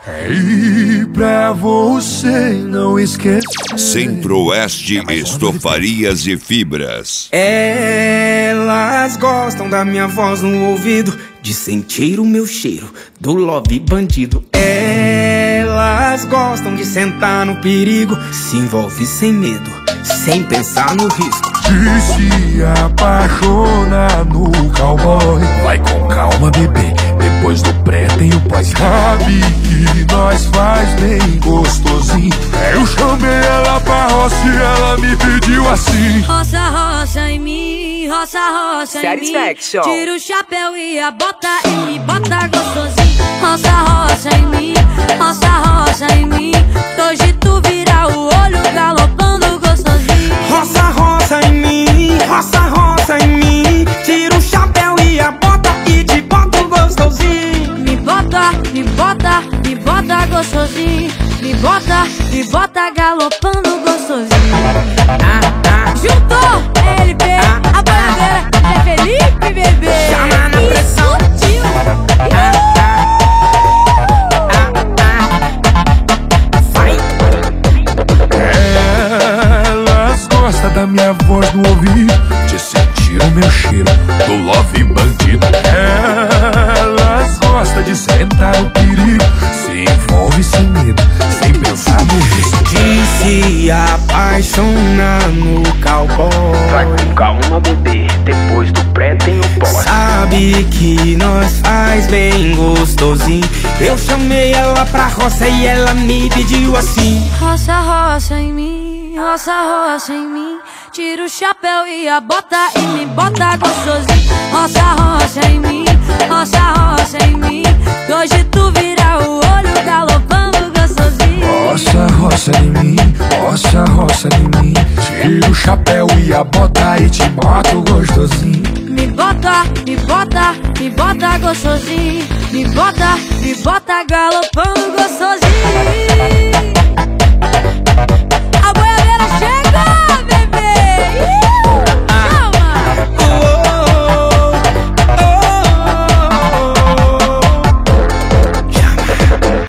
E pra você não esquecer. Centro-Oeste, estofarias e fibras. Elas gostam da minha voz no ouvido, de sentir o meu cheiro do love bandido. Elas gostam de sentar no perigo, se envolve sem medo, sem pensar no risco. E se apaixona no cowboy. Vai com calma, bebê, depois do pré tem o pós. Sabe que nós faz bem gostosinho. Eu chamei ela pra roça e ela me pediu assim: roça, roça em mim, roça, roça em mim. Tira o chapéu e a bota e me bota gostosinho. Roça, roça em mim, roça, roça em mim. Hoje tu vira o olho galopando gostosinho. Roça, roça em mim, roça, roça em mim. Tira o chapéu e a bota e te boto gostosinho. Me bota, me bota, me bota gostosinho. Me bota galopando gostosinho. Juntou LP, a boiadeira, é Felipe, bebê. Chama na pressão. Elas gostam da minha voz no ouvido, de sentir o meu cheiro do love bandido. Elas gostam de sentar no perigo, se envolve sem medo, sem pensar no risco. De se apaixonar no cowboy. Vai com calma, bebê, depois do pré tem o pós. Sabe que nós faz bem gostosinho. Eu chamei ela pra roça e ela me pediu assim: roça, roça em mim, roça, roça em mim. Tira o chapéu e a bota e me bota gostosinho. Roça, roça em mim, roça, roça em mim. Hoje tu vira o olho galopando gostosinho. Roça, roça em mim, roça, roça em mim. Tira o chapéu e a bota e te boto gostosinho. Me bota, me bota, me bota gostosinho. Me bota galopando gostosinho.